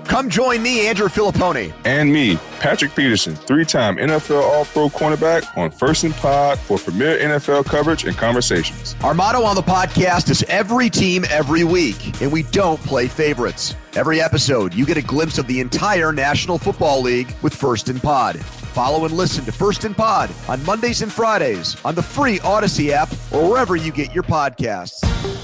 Come join me, Andrew Filipponi. And me, Patrick Peterson, 3-time NFL All-Pro cornerback on First and Pod for premier NFL coverage and conversations. Our motto on the podcast is every team, every week, and we don't play favorites. Every episode, you get a glimpse of the entire National Football League with First and Pod. Follow and listen to First and Pod on Mondays and Fridays on the free Odyssey app or wherever you get your podcasts.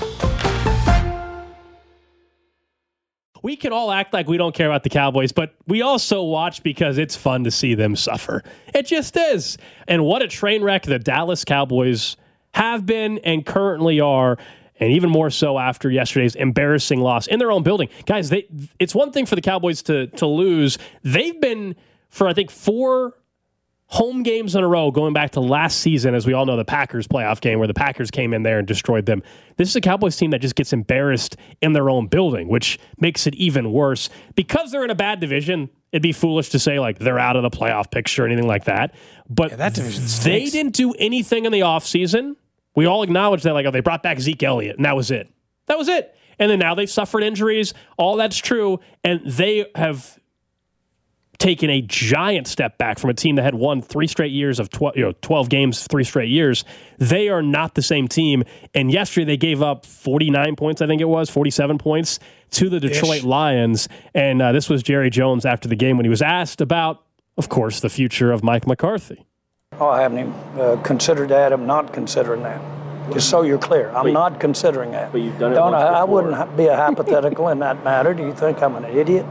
We can all act like we don't care about the Cowboys, but we also watch because it's fun to see them suffer. It just is. And what a train wreck the Dallas Cowboys have been and currently are, and even more so after yesterday's embarrassing loss in their own building. Guys, it's one thing for the Cowboys to lose. They've been, for I think 4 home games in a row, going back to last season, as we all know, the Packers playoff game where the Packers came in there and destroyed them. This is a Cowboys team that just gets embarrassed in their own building, which makes it even worse. Because they're in a bad division, it'd be foolish to say like they're out of the playoff picture or anything like that. But that division they didn't do anything in the offseason. We all acknowledge that, like, oh, they brought back Zeke Elliott, and that was it. That was it. And then now they've suffered injuries. All that's true, and they have taken a giant step back from a team that had won 3 straight years of 12 games, 3 straight years. They are not the same team. And yesterday they gave up 49 points, I think it was, 47 points to the Detroit Lions. And this was Jerry Jones after the game when he was asked about, of course, the future of Mike McCarthy. Oh, I haven't even considered that. I'm not considering that. Just so you're clear, I'm not considering that. But you've done it I wouldn't be a hypothetical in that matter. Do you think I'm an idiot?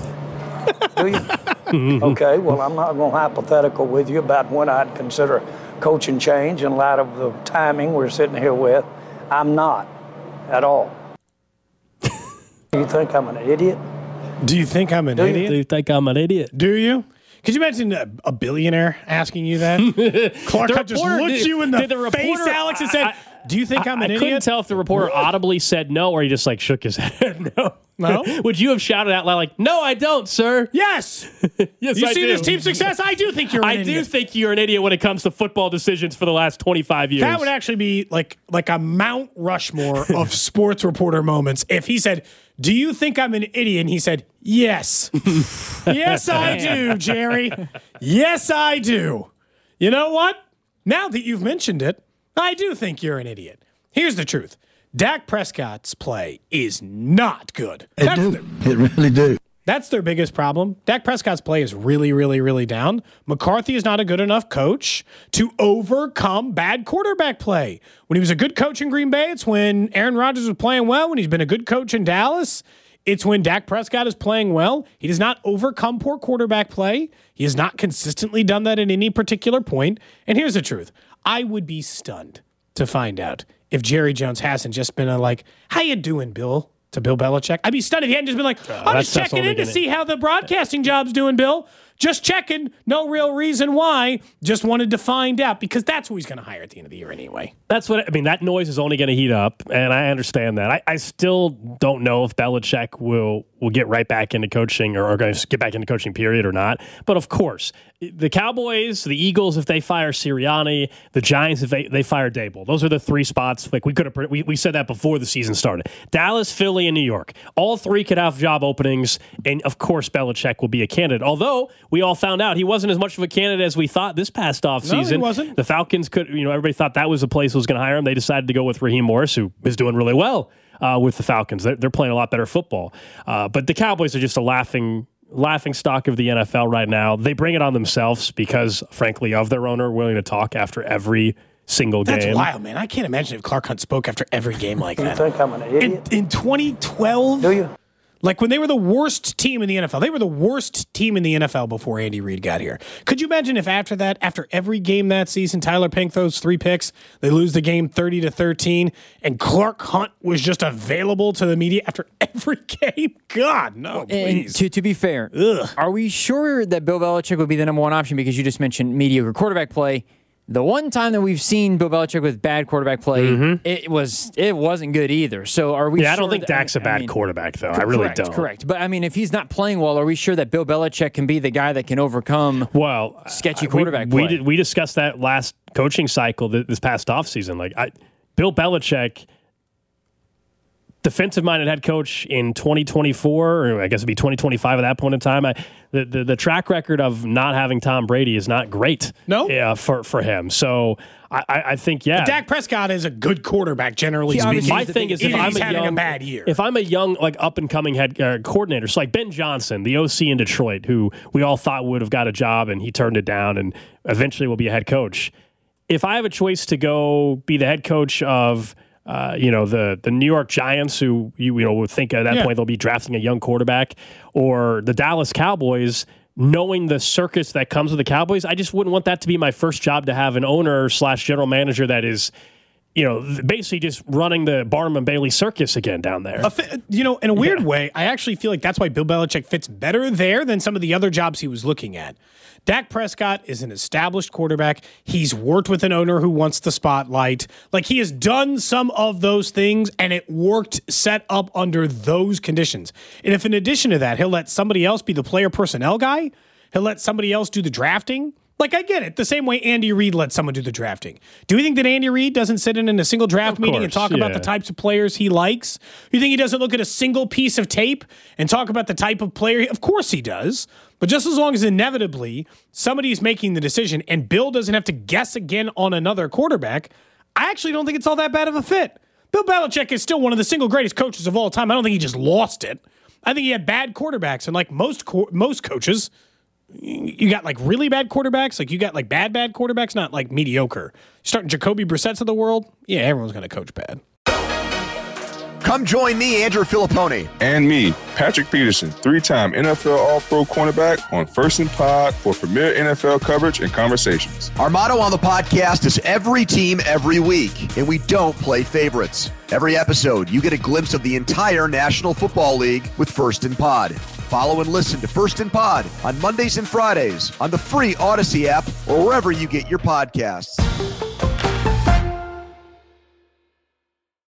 Do you? Okay, well, I'm not going hypothetical with you about when I'd consider coaching change in light of the timing we're sitting here with. I'm not at all. Do you think I'm an idiot? Do you think I'm an idiot? Do you think I'm an idiot? Do you? Could you imagine a billionaire asking you that? Clark Hunt just looked you in the face, Alex, and said, do you think I'm an idiot? I couldn't tell if the reporter audibly said no or he just like shook his head. No? Would you have shouted out loud like, no, I don't, sir? Yes. Yes, you I see do. this team's success? I do think you're an idiot. I do think you're an idiot when it comes to football decisions for the last 25 years. That would actually be like a Mount Rushmore of sports reporter moments. If he said, do you think I'm an idiot? And he said, yes. Yes, I do, Jerry. Yes, I do. You know what? Now that you've mentioned it, I do think you're an idiot. Here's the truth. Dak Prescott's play is not good. It really do. That's their biggest problem. Dak Prescott's play is really, really, really down. McCarthy is not a good enough coach to overcome bad quarterback play. When he was a good coach in Green Bay, it's when Aaron Rodgers was playing well. When he's been a good coach in Dallas, it's when Dak Prescott is playing well. He does not overcome poor quarterback play. He has not consistently done that at any particular point. And here's the truth. I would be stunned to find out if Jerry Jones hasn't just been how you doing, Bill? To Bill Belichick. I'd be stunned if he hadn't just been like, I'm just checking in to see how the broadcasting job's doing, Bill. Just checking. No real reason why. Just wanted to find out because that's who he's going to hire at the end of the year anyway. That's what I mean. That noise is only going to heat up, and I understand that. I still don't know if Belichick will get right back into coaching or going to get back into coaching period or not. But of course, the Cowboys, the Eagles, if they fire Sirianni, the Giants, if they fire Dable, those are the 3 spots. Like we said that before the season started. Dallas, Philly, and New York. All 3 could have job openings, and of course, Belichick will be a candidate. Although we all found out he wasn't as much of a candidate as we thought this past offseason. No, he wasn't. The Falcons could, everybody thought that was the place that was going to hire him. They decided to go with Raheem Morris, who is doing really well with the Falcons. They're playing a lot better football. But the Cowboys are just a laughing stock of the NFL right now. They bring it on themselves because, frankly, of their owner willing to talk after every single game. That's wild, man. I can't imagine if Clark Hunt spoke after every game like that. You think I'm an idiot? In 2012? Do you? Like when they were the worst team in the NFL. They were the worst team in the NFL before Andy Reid got here. Could you imagine if after that, after every game that season, Tyler Pink throws 3 picks, they lose the game 30-13, and Clark Hunt was just available to the media after every game? God, no, please. And to be fair, are we sure that Bill Belichick would be the number 1 option because you just mentioned mediocre quarterback play? The one time that we've seen Bill Belichick with bad quarterback play, it wasn't good either. So are we? Yeah, I don't think Dak's a bad quarterback, though. I really don't. Correct. But I mean, if he's not playing well, are we sure that Bill Belichick can be the guy that can overcome sketchy quarterback play? We discussed that last coaching cycle this past offseason. Bill Belichick defensive-minded head coach in 2024, or I guess it'd be 2025 at that point in time. The track record of not having Tom Brady is not great. No, for him. So I think But Dak Prescott is a good quarterback, generally speaking. My thing is, if I'm having a bad year, if I'm a young, like up and coming head coordinator, so like Ben Johnson, the OC in Detroit, who we all thought would have got a job and he turned it down, and eventually will be a head coach. If I have a choice to go be the head coach of the New York Giants, who you would think at that point they'll be drafting a young quarterback, or the Dallas Cowboys, knowing the circus that comes with the Cowboys, I just wouldn't want that to be my first job, to have an owner / general manager that is, basically just running the Barnum and Bailey circus again down there. In a weird way, I actually feel like that's why Bill Belichick fits better there than some of the other jobs he was looking at. Dak Prescott is an established quarterback. He's worked with an owner who wants the spotlight. Like, he has done some of those things, and it worked set up under those conditions. And if in addition to that, he'll let somebody else be the player personnel guy, he'll let somebody else do the drafting. Like, I get it. The same way Andy Reid let someone do the drafting. Do you think that Andy Reid doesn't sit in a single draft meeting and talk about the types of players he likes? You think he doesn't look at a single piece of tape and talk about the type of player? Of course he does. But just as long as inevitably somebody's making the decision and Bill doesn't have to guess again on another quarterback, I actually don't think it's all that bad of a fit. Bill Belichick is still one of the single greatest coaches of all time. I don't think he just lost it. I think he had bad quarterbacks, and like most coaches, you got like really bad quarterbacks. Like, you got like bad quarterbacks, not like mediocre. Starting Jacoby Brissett's of the world, yeah, everyone's going to coach bad. Come join me, Andrew Filippone. And me, Patrick Peterson, 3-time NFL All-Pro cornerback on First and Pod for premier NFL coverage and conversations. Our motto on the podcast is every team, every week, and we don't play favorites. Every episode, you get a glimpse of the entire National Football League with First and Pod. Follow and listen to First and Pod on Mondays and Fridays on the free Odyssey app or wherever you get your podcasts.